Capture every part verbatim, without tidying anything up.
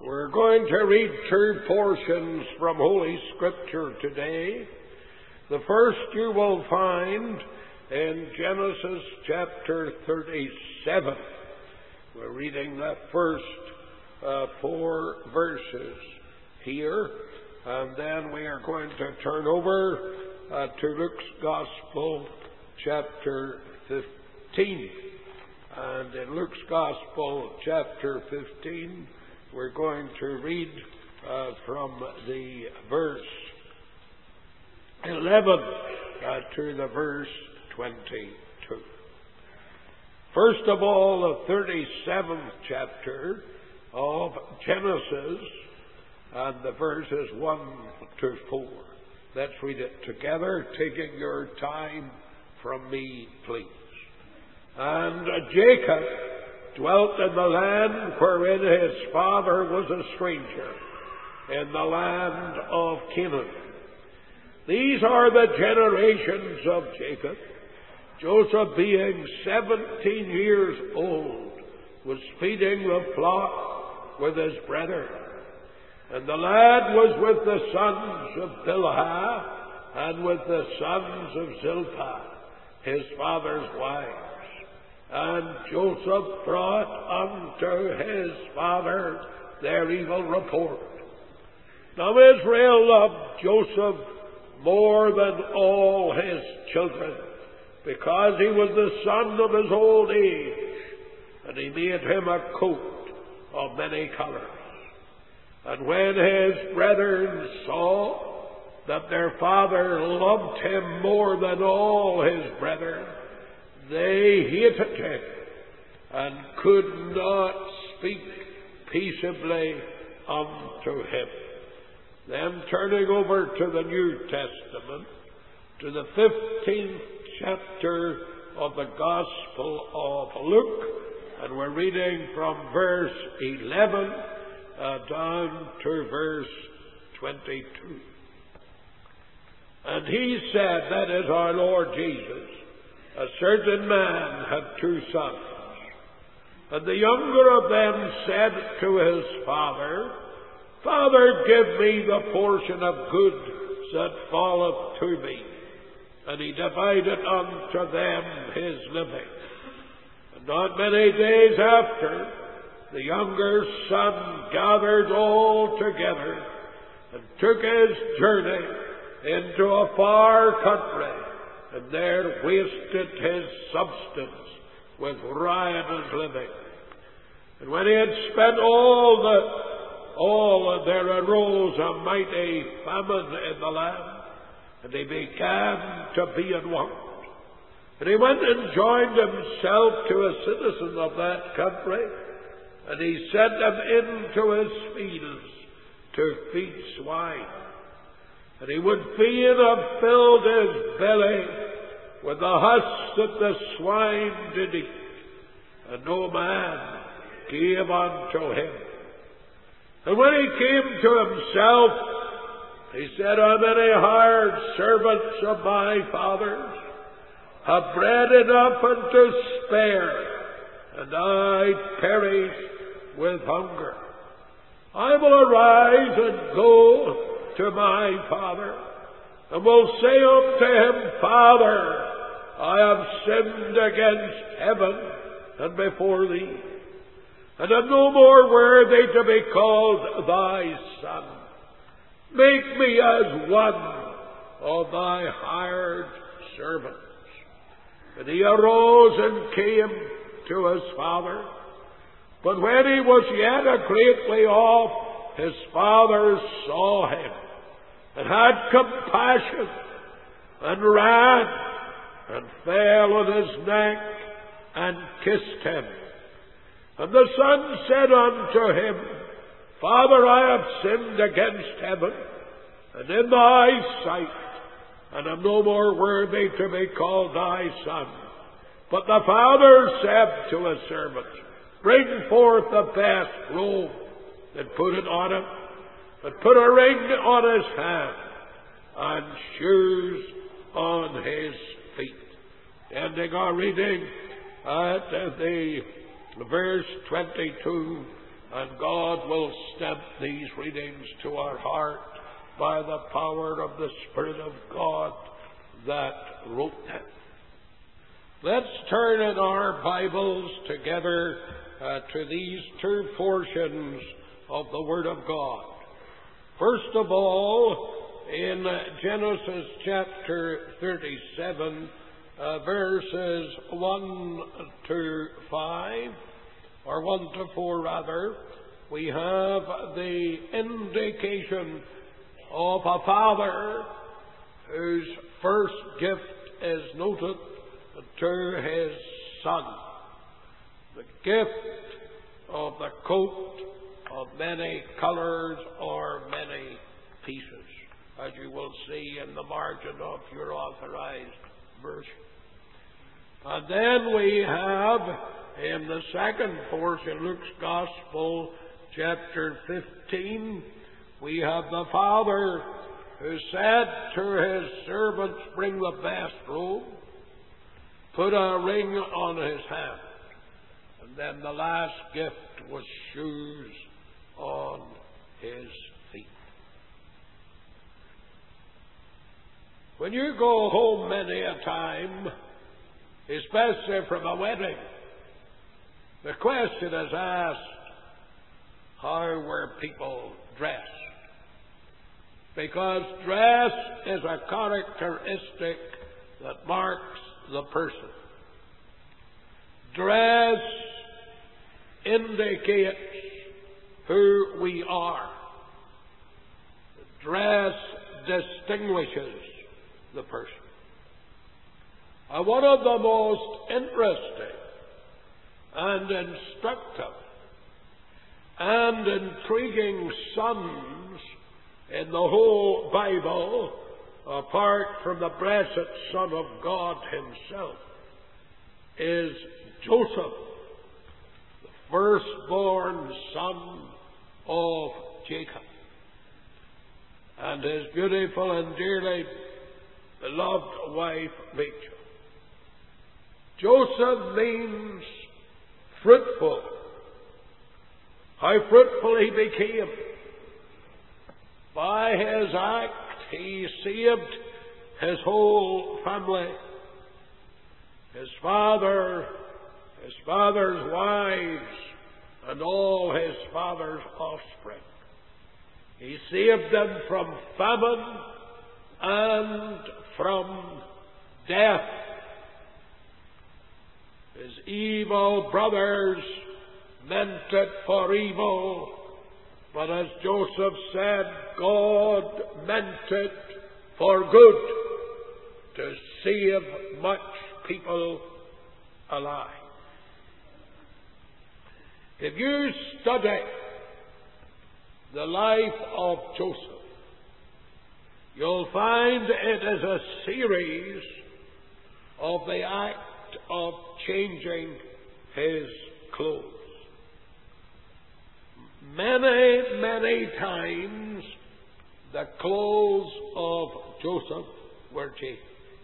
We're going to read two portions from Holy Scripture today. The first you will find in Genesis chapter thirty-seven. We're reading the first uh, four verses here, and then we are going to turn over uh, to Luke's Gospel chapter fifteen. And in Luke's Gospel chapter fifteen, we're going to read uh, from the verse eleven uh, to the verse twenty-two. First of all, the thirty-seventh chapter of Genesis, and the verses one to four. Let's read it together, taking your time from me, please. And Jacob dwelt in the land wherein his father was a stranger, in the land of Canaan. These are the generations of Jacob. Joseph, being seventeen years old, was feeding the flock with his brethren. And the lad was with the sons of Bilhah and with the sons of Zilpah, his father's wives. And Joseph brought unto his father their evil report. Now Israel loved Joseph more than all his children, because he was the son of his old age, and he made him a coat of many colors. And when his brethren saw that their father loved him more than all his brethren, they hated him and could not speak peaceably unto him. Then turning over to the New Testament, to the fifteenth chapter of the Gospel of Luke, and we're reading from verse eleven uh, down to verse twenty-two. And he said, that is our Lord Jesus, a certain man had two sons, and the younger of them said to his father, Father, give me the portion of goods that falleth to me. And he divided unto them his living. And not many days after, the younger son gathered all together and took his journey into a far country, and there wasted his substance with riotous living. And when he had spent all the all, there arose a mighty famine in the land, and he began to be in want. And he went and joined himself to a citizen of that country, and he sent him into his fields to feed swine. And he would fain have filled his belly with the husk that the swine did eat, and no man gave unto him. And when he came to himself, he said, How many hired servants of my father's have bread enough and to spare, and I perish with hunger? I will arise and go to my father, and will say unto him, Father, I have sinned against heaven and before thee, and am no more worthy to be called thy son. Make me as one of thy hired servants. And he arose and came to his father. But when he was yet a great way off, his father saw him, and had compassion, and ran, and fell on his neck, and kissed him. And the son said unto him, Father, I have sinned against heaven, and in thy sight, and am no more worthy to be called thy son. But the father said to his servants, Bring forth the best robe, and put it on him, and put a ring on his hand, and shoes on his feet. Ending our reading at the verse twenty-two And God will stamp these readings to our heart by the power of the Spirit of God that wrote them. Let's turn in our Bibles together uh, to these two portions of the Word of God. First of all, in Genesis chapter thirty-seven, uh, verses one to five, or one to four rather, we have the indication of a father whose first gift is noted to his son. The gift of the coat of many colors or many pieces, as you will see in the margin of your authorized version. And then we have, in the second portion, Luke's Gospel, chapter fifteen, we have the father who said to his servants, bring the best robe, put a ring on his hand. And then the last gift was shoes on his feet. When you go home many a time, especially from a wedding, the question is asked, how were people dressed? Because dress is a characteristic that marks the person. Dress indicates who we are. Dress distinguishes the person. And one of the most interesting and instructive and intriguing sons in the whole Bible, apart from the blessed Son of God himself, is Joseph, the firstborn son of Jacob, and his beautiful and dearly beloved wife Rachel. Joseph means fruitful. How fruitful he became. By his act, he saved his whole family. His father, his father's wives, and all his father's offspring. He saved them from famine and from death. His evil brothers meant it for evil, but as Joseph said, God meant it for good, to save much people alive. If you study the life of Joseph, you'll find it is a series of the act of changing his clothes. Many, many times the clothes of Joseph were changed.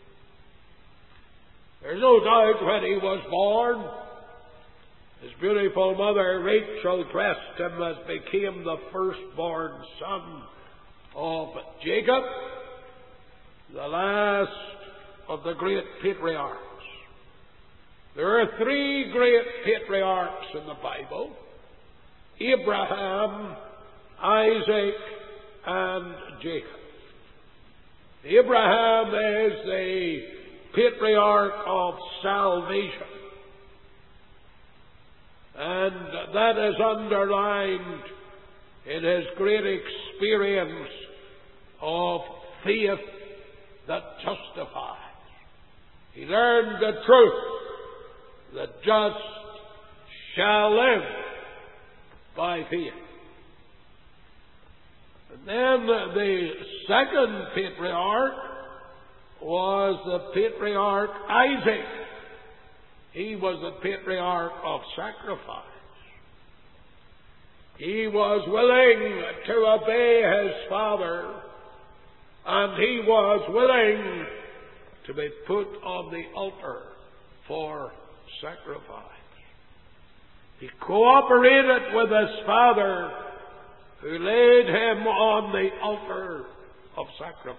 There's no doubt when he was born, his beautiful mother Rachel dressed him as became the firstborn son of Jacob, the last of the great patriarchs. There are three great patriarchs in the Bible: Abraham, Isaac, and Jacob. Abraham is the patriarch of salvation, and that is underlined in his great experience of faith that justifies. He learned the truth: the just shall live by faith. And then the second patriarch was the patriarch Isaac. He was the patriarch of sacrifice. He was willing to obey his father, and he was willing to be put on the altar for sacrifice. He cooperated with his father, who laid him on the altar of sacrifice.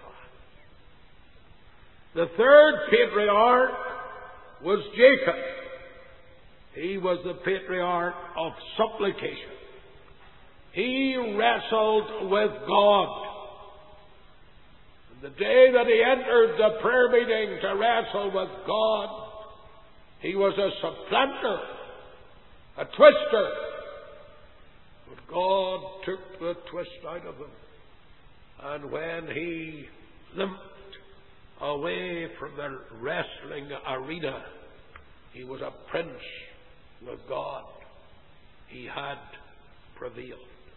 The third patriarch was Jacob. He was the patriarch of supplication. He wrestled with God. The day that he entered the prayer meeting to wrestle with God, he was a supplanter, a twister. But God took the twist out of him. And when he limped away from the wrestling arena, he was a prince with God. He had prevailed.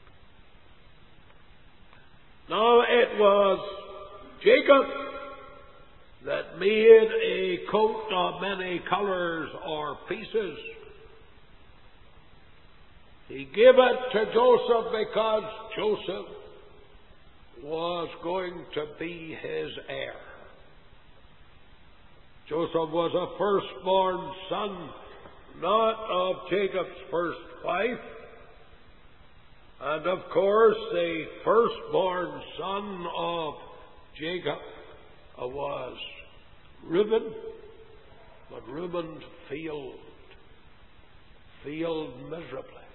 Now it was Jacob that made a coat of many colors or pieces. He gave it to Joseph because Joseph was going to be his heir. Joseph was a firstborn son, not of Jacob's first wife. And of course, the firstborn son of Jacob was Reuben, but Reuben failed, failed miserably,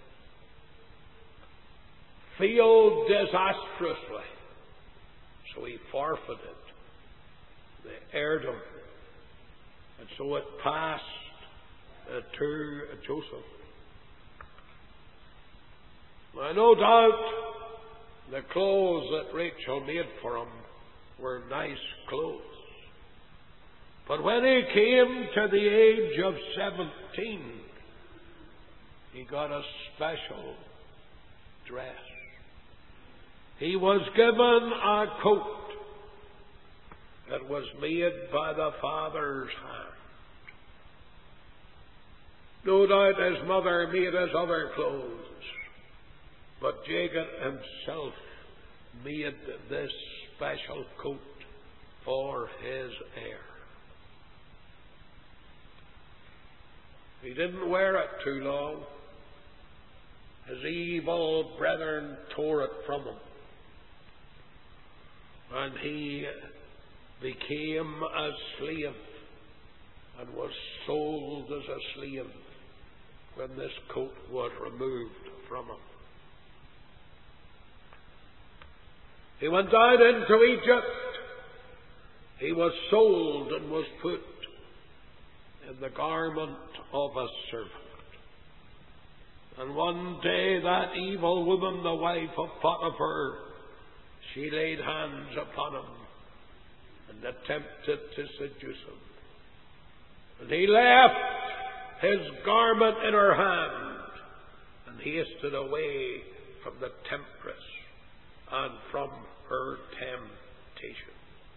failed disastrously. So he forfeited the heirdom, and so it passed uh, to Joseph. Now, no doubt the clothes that Rachel made for him were nice clothes. But when he came to the age of seventeen, he got a special dress. He was given a coat that was made by the father's hand. No doubt his mother made his other clothes, but Jacob himself made this special coat for his heir. He didn't wear it too long. His evil brethren tore it from him, and he became a slave and was sold as a slave when this coat was removed from him. He went down into Egypt. He was sold and was put in the garment of a servant. And one day that evil woman, the wife of Potiphar, she laid hands upon him and attempted to seduce him. And he left his garment in her hand and hasted away from the temptress and from her temptation.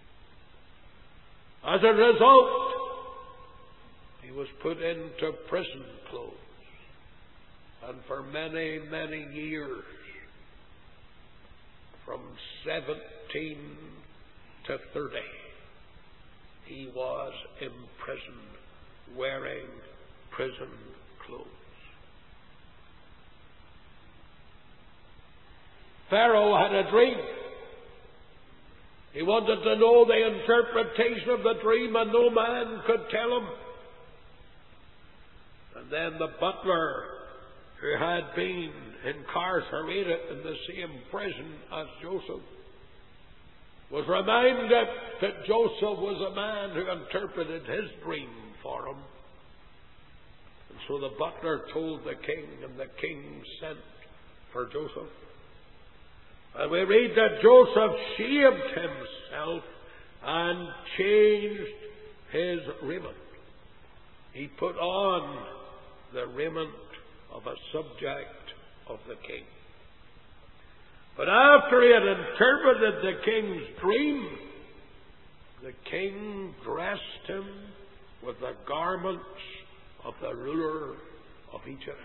As a result, he was put into prison clothes, and for many, many years, from seventeen to thirty, he was imprisoned, wearing prison clothes. Pharaoh had a dream. He wanted to know the interpretation of the dream, and no man could tell him. And then the butler, who had been incarcerated in the same prison as Joseph, was reminded that Joseph was a man who interpreted his dream for him. And so the butler told the king, and the king sent for Joseph. And we read that Joseph shaved himself and changed his raiment. He put on the raiment of a subject of the king. But after he had interpreted the king's dream, the king dressed him with the garments of the ruler of Egypt.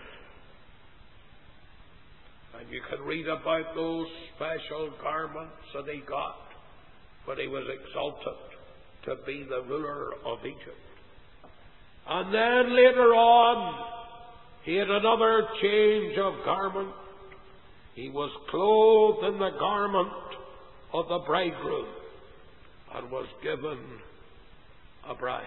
And you can read about those special garments that he got when he was exalted to be the ruler of Egypt. And then later on, he had another change of garment. He was clothed in the garment of the bridegroom and was given a bride.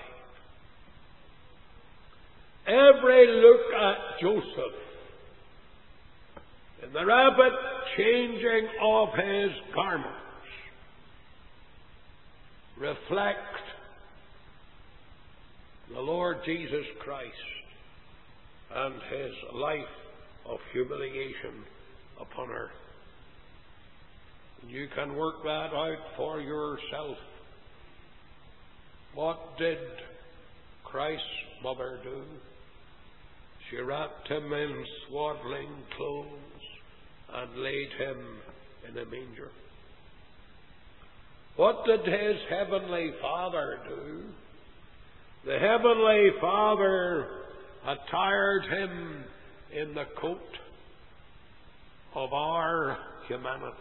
Every look at Joseph in the rapid changing of his garments reflect the Lord Jesus Christ and his life of humiliation upon earth. You can work that out for yourself. What did Christ's mother do? She wrapped him in swaddling clothes and laid him in a manger. What did his heavenly Father do? The heavenly Father attired him in the coat of our humanity.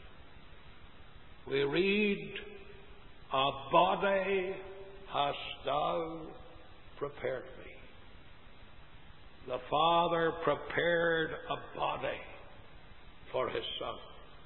We read, "A body hast thou prepared me." The Father prepared a body for his Son.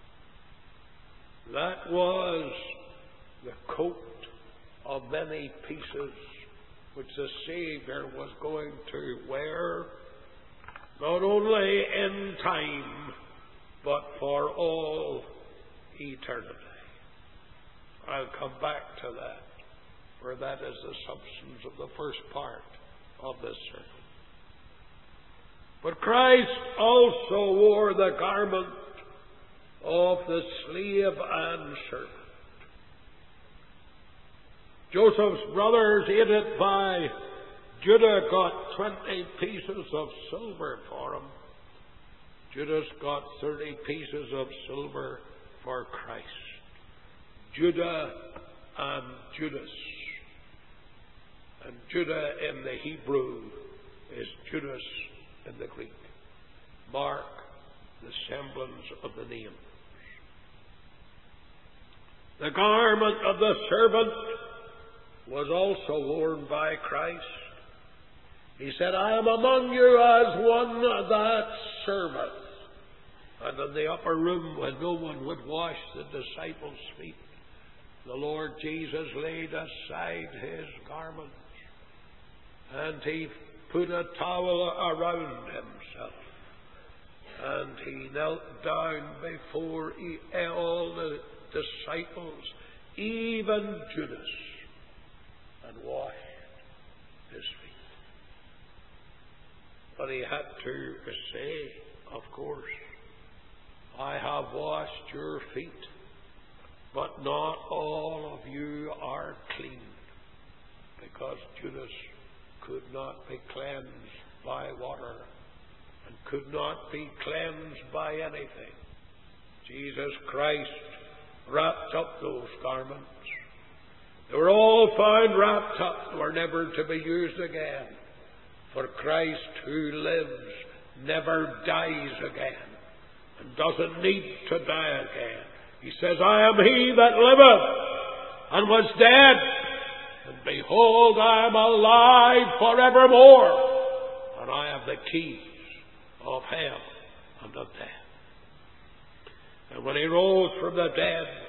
That was the coat of many pieces which the Savior was going to wear, not only in time, but for all eternity. I'll come back to that, for that is the substance of the first part of this sermon. But Christ also wore the garment of the slave and servant. Joseph's brothers, aided by Judah, got twenty pieces of silver for him. Judas got thirty pieces of silver for Christ. Judah and Judas. And Judah in the Hebrew is Judas in the Greek. Mark the semblance of the names. The garment of the servant was also worn by Christ. He said, "I am among you as one that serveth." And in the upper room, when no one would wash the disciples' feet, the Lord Jesus laid aside his garments and he put a towel around himself. And he knelt down before all the disciples, even Judas, and washed his feet. But he had to say, of course, "I have washed your feet, but not all of you are clean," because Judas could not be cleansed by water and could not be cleansed by anything. Jesus Christ wrapped up those garments. They were all found wrapped up, were never to be used again. For Christ, who lives, never dies again and doesn't need to die again. He says, "I am he that liveth and was dead, and behold, I am alive forevermore, and I have the keys of hell and of death." And when he rose from the dead,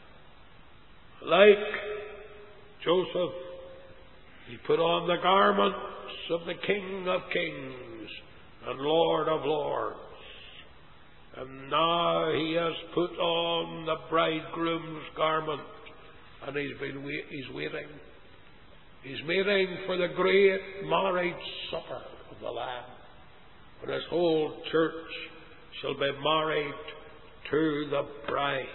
like Joseph, he put on the garments of the King of Kings and Lord of Lords. And now he has put on the bridegroom's garment, and he's been wait, he's waiting. He's waiting for the great marriage supper of the Lamb, when his whole church shall be married to the bride.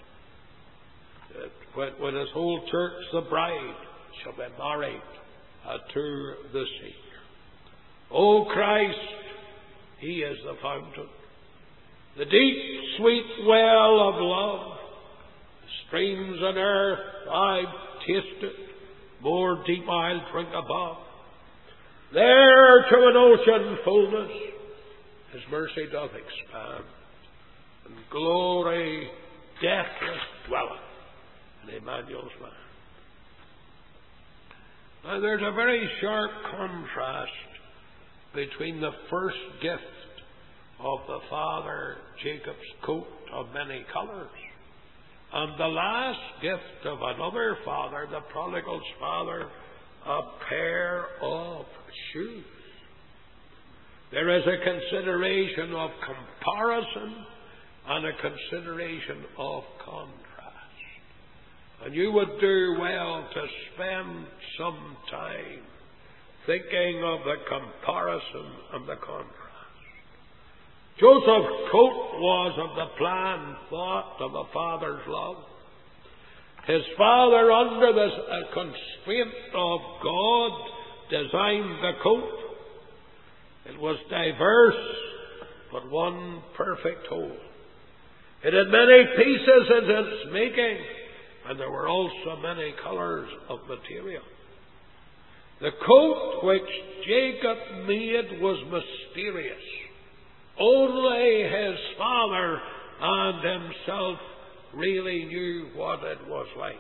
When, when his whole church, the bride, shall be married uh, to the Savior. O Christ, he is the fountain, the deep, sweet well of love. The streams on earth I've tasted, more deep I'll drink above. There to an ocean fullness his mercy doth expand, and glory deathless dwelleth in Emmanuel's land. Now there's a very sharp contrast between the first gift of the father Jacob's coat of many colors and the last gift of another father, the prodigal's father, a pair of shoes. There is a consideration of comparison and a consideration of contrast. And you would do well to spend some time thinking of the comparison and the contrast. Joseph's coat was of the plan, thought of a father's love. His father, under the constraint of God, designed the coat. It was diverse, but one perfect whole. It had many pieces in its making, and there were also many colors of material. The coat which Jacob made was mysterious. Only his father and himself really knew what it was like.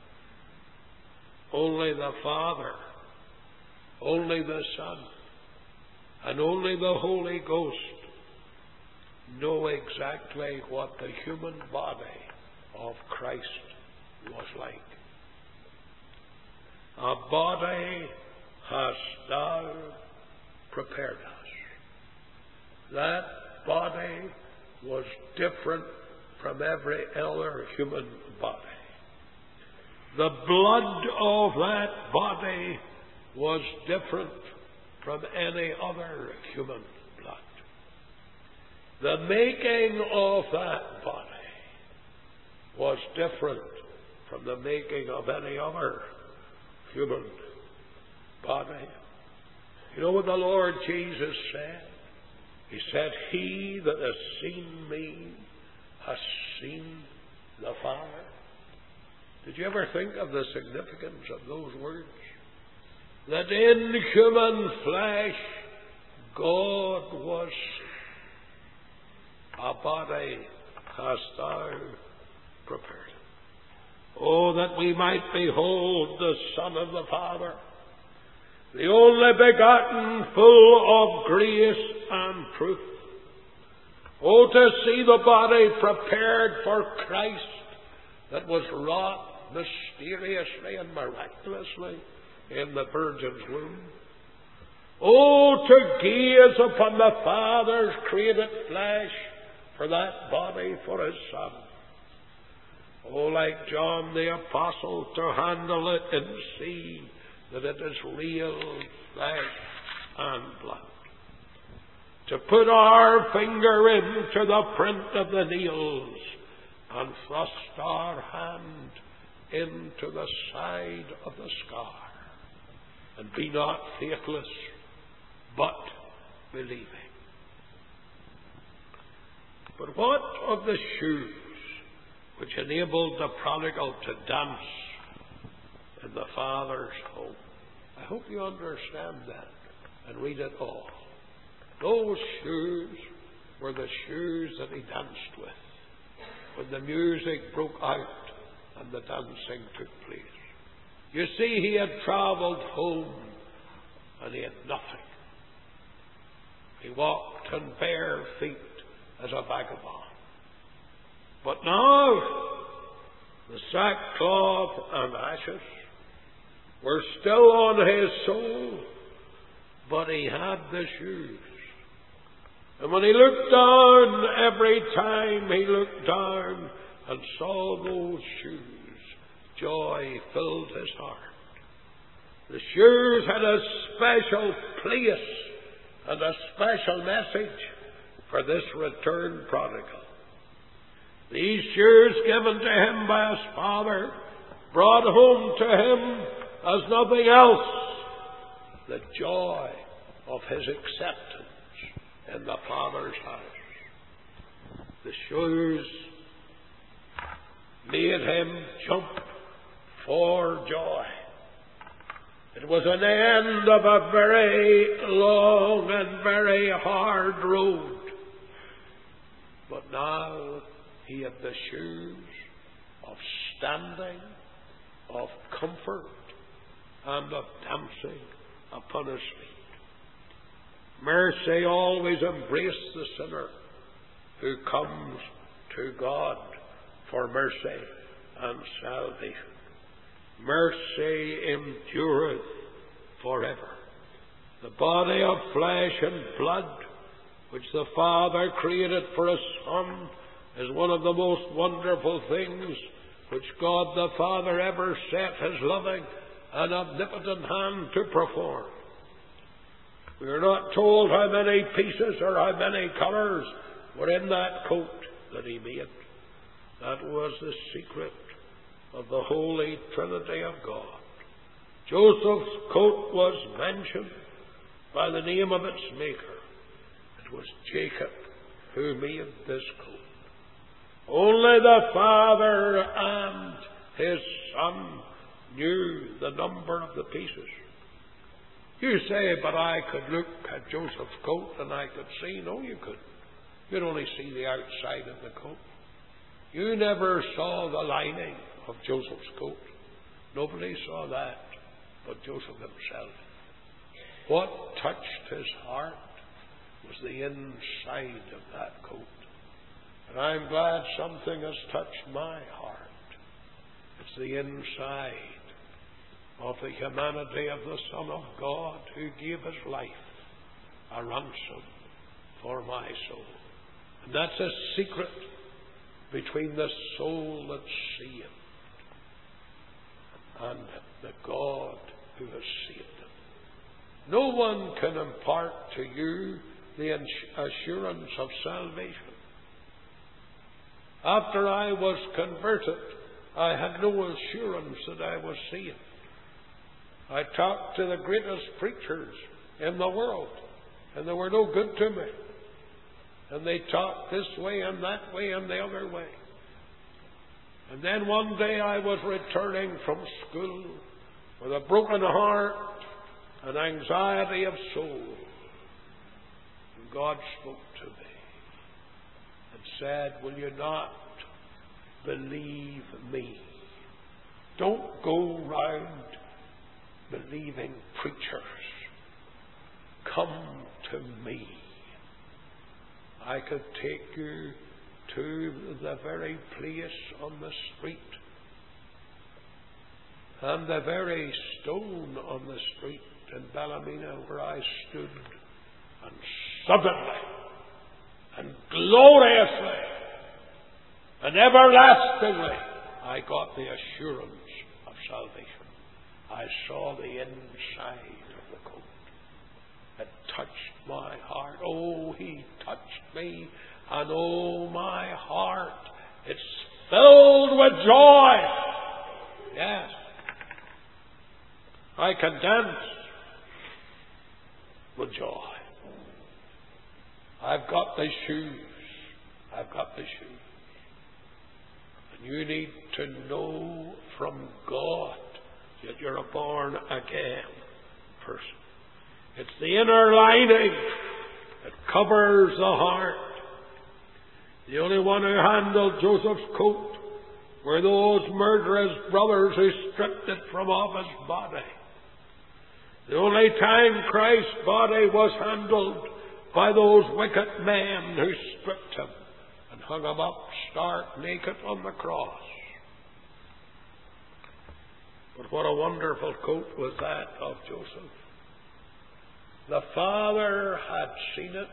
Only the Father, only the Son, and only the Holy Ghost know exactly what the human body of Christ was like. A body hast thou prepared us. That body was different from every other human body. The blood of that body was different from any other human blood. The making of that body was different from the making of any other human body. You know what the Lord Jesus said? He said, "He that has seen me has seen the Father." Did you ever think of the significance of those words? That in human flesh God was a body hast thou prepared. Oh, that we might behold the Son of the Father, the only begotten, full of grace and truth. Oh, to see the body prepared for Christ that was wrought mysteriously and miraculously in the Virgin's womb. Oh, to gaze upon the Father's created flesh for that body for His Son. Oh, like John the Apostle, to handle it and see that it is real flesh and blood. To put our finger into the print of the nails and thrust our hand into the side of the scar, and be not faithless, but believing. But what of the shoes which enabled the prodigal to dance in the Father's home? I hope you understand that and read it all. Those shoes were the shoes that he danced with when the music broke out and the dancing took place. You see, he had travelled home and he had nothing. He walked on bare feet as a vagabond. But now, the sackcloth and ashes were still on his soul, but he had the shoes. And when he looked down, every time he looked down and saw those shoes, joy filled his heart. The shoes had a special place and a special message for this returned prodigal. These shoes given to him by his father brought home to him as nothing else the joy of his acceptance in the Father's house. The shoes made him jump for joy. It was an end of a very long and very hard road. But now he had the shoes of standing, of comfort, and of dancing upon his feet. Mercy always embraces the sinner who comes to God for mercy and salvation. Mercy endureth forever. The body of flesh and blood, which the Father created for His Son, is one of the most wonderful things which God the Father ever set His loving and omnipotent hand to perform. We are not told how many pieces or how many colours were in that coat that He made. That was the secret of the Holy Trinity of God. Joseph's coat was mentioned by the name of its maker. It was Jacob who made this coat. Only the Father and His Son knew the number of the pieces. You say, but I could look at Joseph's coat and I could see. No, you couldn't. You'd only see the outside of the coat. You never saw the lining of Joseph's coat. Nobody saw that but Joseph himself. What touched his heart was the inside of that coat. And I'm glad something has touched my heart. It's the inside of the humanity of the Son of God who gave His life a ransom for my soul. And that's a secret between the soul that's saved and the God who has saved them. No one can impart to you the assurance of salvation. After I was converted, I had no assurance that I was saved. I talked to the greatest preachers in the world, and they were no good to me. And they talked this way and that way and the other way. And then one day I was returning from school with a broken heart and anxiety of soul. And God spoke to me and said, will you not believe me? Don't go round believing preachers. Come to me. I could take you to the very place on the street and the very stone on the street in Ballymena where I stood, and suddenly and gloriously and everlastingly I got the assurance of salvation. I saw the inside of the coat. It touched my heart. Oh, He touched me, and oh, my heart, it's filled with joy. Yes. I can dance with joy. I've got the shoes. I've got the shoes. And you need to know from God that you're a born again person. It's the inner lining that covers the heart. The only one who handled Joseph's coat were those murderous brothers who stripped it from off his body. The only time Christ's body was handled by those wicked men who stripped Him and hung Him up stark naked on the cross. But what a wonderful coat was that of Joseph. The Father had seen it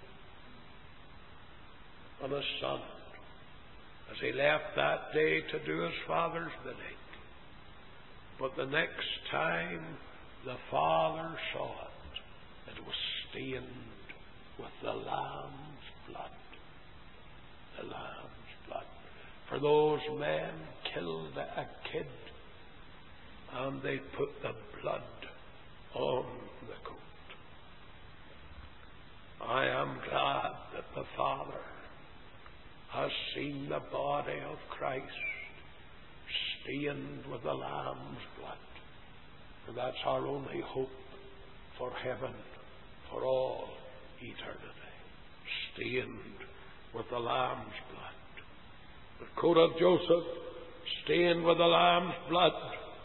on His Son as He left that day to do His Father's bidding. But the next time the Father saw it, it was stained with the Lamb's blood. The Lamb's blood. For those men killed a kid and they put the blood on the coat. I am glad that the Father has seen the body of Christ stained with the Lamb's blood. And that's our only hope for heaven, for all eternity. Stained with the Lamb's blood. The coat of Joseph, stained with the Lamb's blood,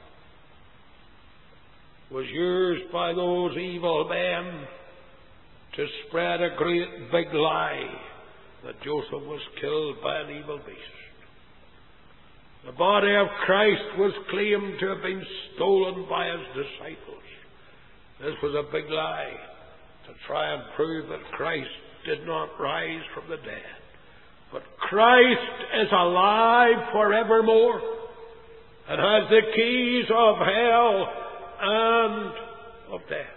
was used by those evil men to spread a great big lie that Joseph was killed by an evil beast. The body of Christ was claimed to have been stolen by his disciples. This was a big lie to try and prove that Christ did not rise from the dead. But Christ is alive forevermore and has the keys of hell and of death.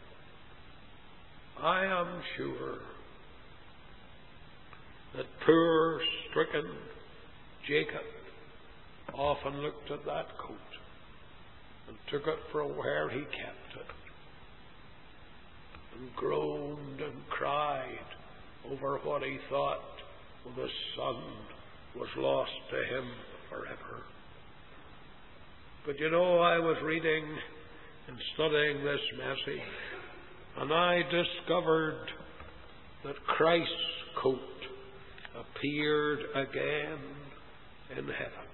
I am sure that poor, stricken Jacob often looked at that coat and took it from where he kept it and groaned and cried over what he thought the son was lost to him forever. But you know, I was reading and studying this message, and I discovered that Christ's coat appeared again in heaven.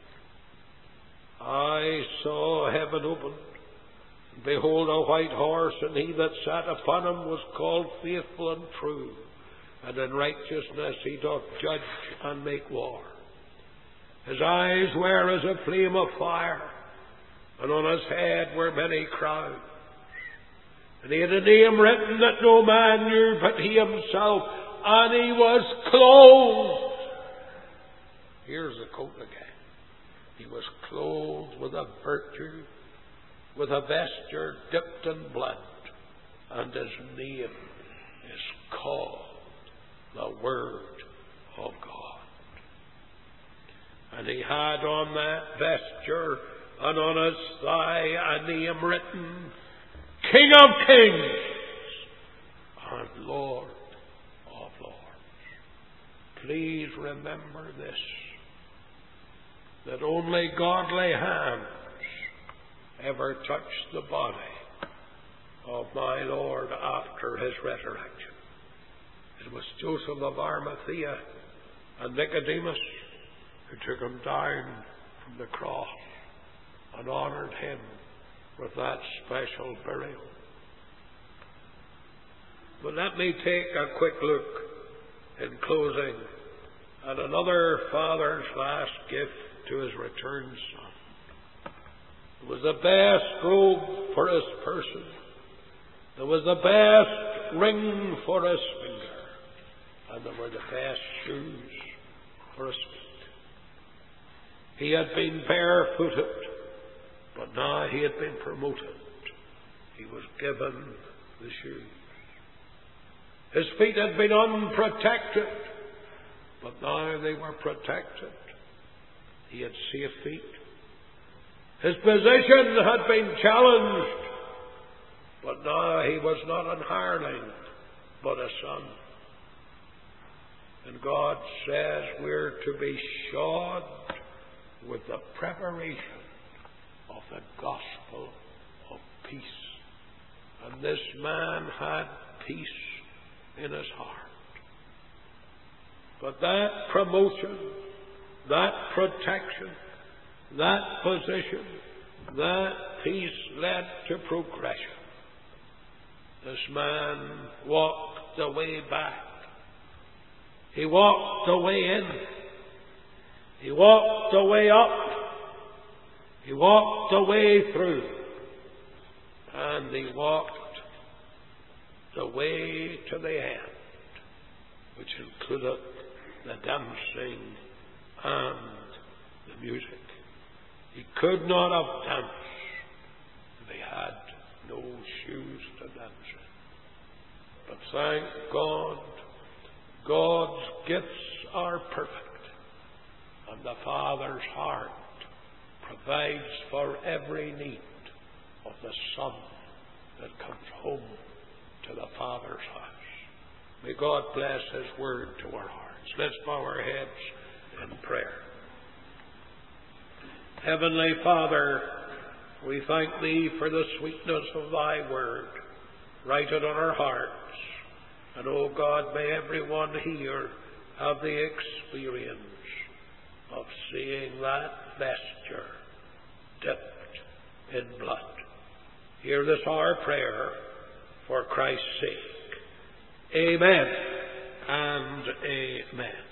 I saw heaven opened, and behold a white horse, and he that sat upon him was called Faithful and True, and in righteousness he doth judge and make war. His eyes were as a flame of fire, and on his head were many crowns. And he had a name written that no man knew but he himself, and he was clothed. Here's the coat again. He was clothed with a virtue, with a vesture dipped in blood, and his name is called the Word of God. And he had on that vesture and on his thigh a name written, King of Kings and Lord of Lords. Please remember this, that only godly hands ever touched the body of my Lord after his resurrection. It was Joseph of Arimathea and Nicodemus who took him down from the cross and honoured him with that special burial. But let me take a quick look in closing at another father's last gift to his returned son. It was the best robe for his person. There was the best ring for his finger. And there were the best shoes for his feet. He had been barefooted, but now he had been promoted. He was given the shoes. His feet had been unprotected, but now they were protected. He had safe feet. His position had been challenged, but now he was not an hireling, but a son. And God says we're to be shod with the preparation of the gospel of peace. And this man had peace in his heart. But that promotion, that protection, that position, that peace led to progression. This man walked the way back. He walked the way in. He walked the way up. He walked the way through. And he walked the way to the end, which included the dancing and the music. He could not have danced if he had no shoes to dance in. But thank God, God's gifts are perfect, and the Father's heart provides for every need of the Son that comes home to the Father's house. May God bless His word to our hearts. Let's bow our heads in prayer. Heavenly Father, we thank Thee for the sweetness of Thy word, written on our hearts. And, O God, may everyone here have the experience of seeing that vesture dipped in blood. Hear this our prayer for Christ's sake. Amen and amen.